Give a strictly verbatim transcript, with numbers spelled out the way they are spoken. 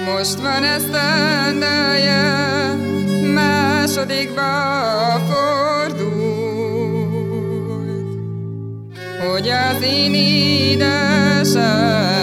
Most van esztendeje, másodikba fordult, hogy az én édesem